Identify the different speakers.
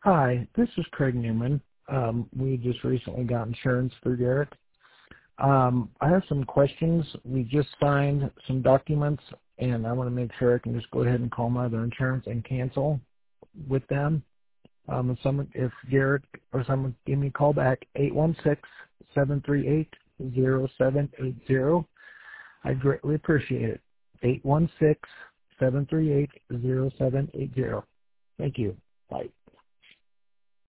Speaker 1: Hi, this is Craig Newman. We just recently got insurance through Garrett. I have some questions. We just signed some documents, and I want to make sure I can just go ahead and call my other insurance and cancel with them. If Garrett or someone give me a call back, 816-738-0780. I greatly appreciate it. 816-738-0780. Thank you. Bye.